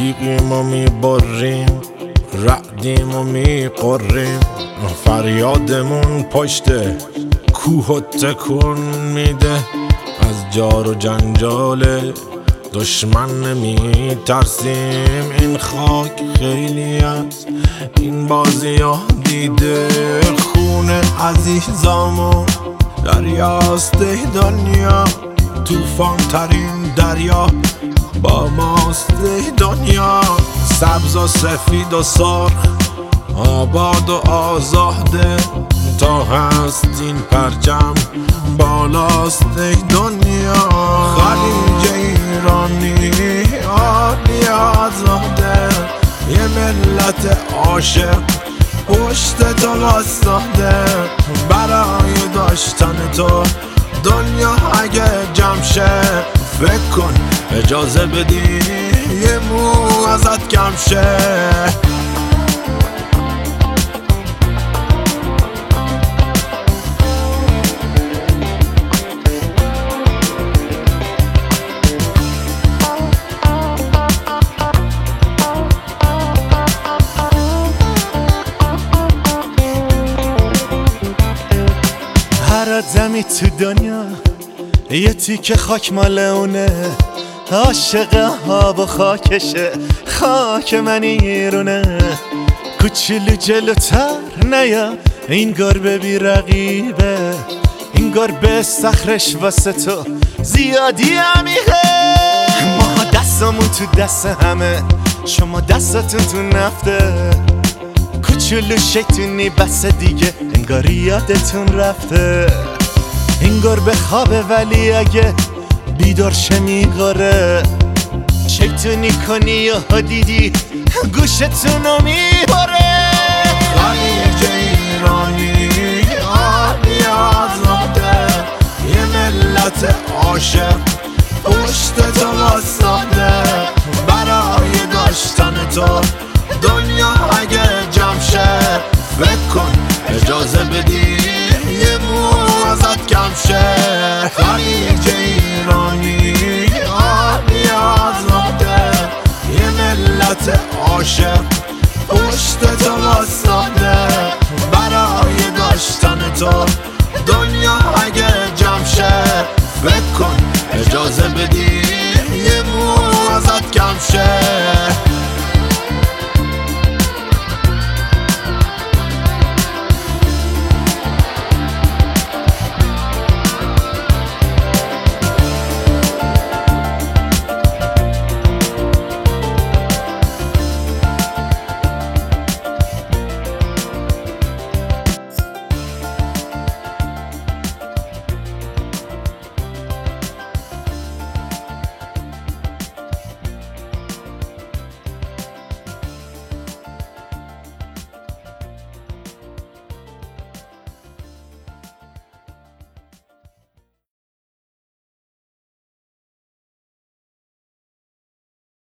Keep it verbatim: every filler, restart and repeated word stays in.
تیغیم و میبریم، رعدیم و میقریم، فریادمون پشت کوه و تکون میده. از جار و جنجال دشمن نمی ترسیم، این خاک خیلی از این بازی ها دیده. خون عزیزامون دریاست دنیا، توفان ترین دریا با ماست دنیا. سبز و سفید و سرخ، آباد و آزاده، تا هست این پرچم بالاست دنیا. خلیج ایرانی عالی آزاده، یه ملت عاشق پشت تو واسطاده. برای داشتن تو دنیا اگه جمع شه، فکر کن اجازه بدی یه مو ازت کم شه. هر آدمی تو دنیا یه تیکه خاک مال اونه، عاشق آب و خاکشه، خاک من ایرونه. کوچولو جلوتر نیا، این گربه بی رقیبه، این گربه صخرش واسه تو زیادی عمیقه. ما دستمون تو دست همه، شما دستتون تو نفته. کوچولو شیطونی بس دیگه، انگاری یادتون رفته. این گربه خوابه ولی اگه بیدار شه میگاره، شیطونی کنی یا دیدی گوشتونو میباره. خلیج ایرانی عالی آزاده، یه ملت عاشق پشت تو واسطاده. برای داشتن تو دنیا اگه جمع شه، فکر کن اجازه بدی یه مو ازت کم شه. خلیج ایرانی عالی آزاده، یه ملت عاشق پشت تو واسطاده. برای داشتن تو دنیا اگه جمع شه، فکر کن اجازه بدی یه مو ازت کم شه.